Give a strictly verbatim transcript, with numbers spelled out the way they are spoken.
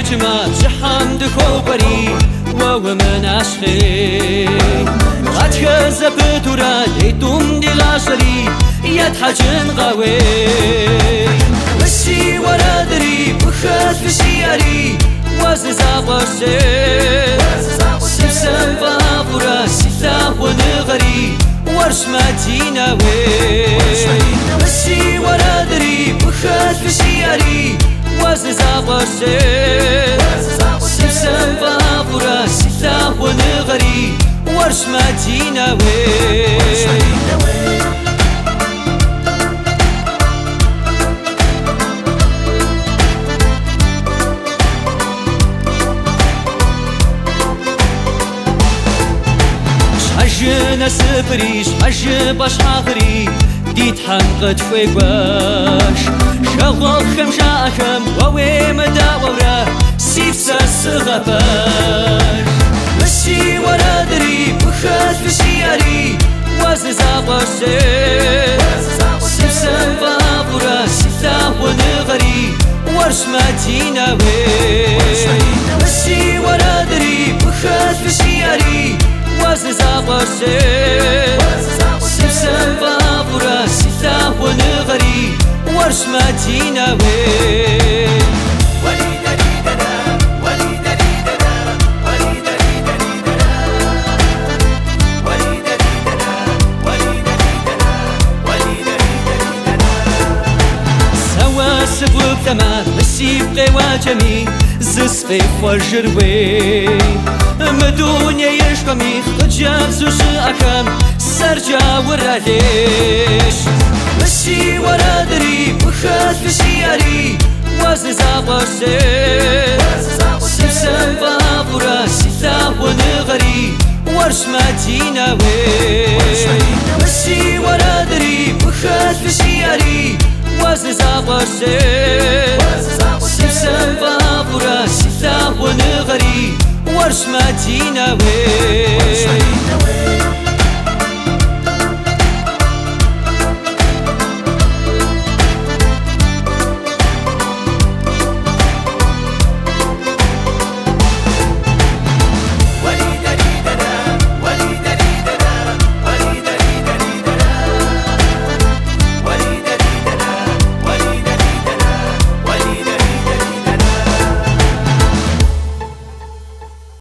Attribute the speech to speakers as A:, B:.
A: ما بحمد خوبري ومن عشقي قد كذبت وراديتم دي غاشري يتحجن غوي وشي ورادري بخات في شياري وززا برسي سمسم بابورا سيثا ونغري ورش مدينة وي وشي ورادري بخات في شياري وززا برسي سمسم بابورا سيثا ونغري ورش مدينة وي حجنا سبريش حج باش حاغري ديت حنقد فيكواش شغل خمشا أخم ووي مدى ورا سيف ساس غباش مشي ورا دري بخات في شياري وززا برسي سمسم بابورا سيثا ونغري ورش مدينة وي مشي ورا دري بخات في شياري وززا برسي سمسم بابورا سيثا ونغري ورش مدينة وي سوا تمام مسيب قوا جميل زسفي فرجروي مدونيا يشقمي خجاب زوش أكم سرجا وراليش مشي ورادري بخات في شياري وززا برسي سمسم بابورا سيثا ونغري ورش مدينة وي مشي ورادري بخات في شياري وززا برسي سمسم بابورا سيثا ونغري ورش مدينة وي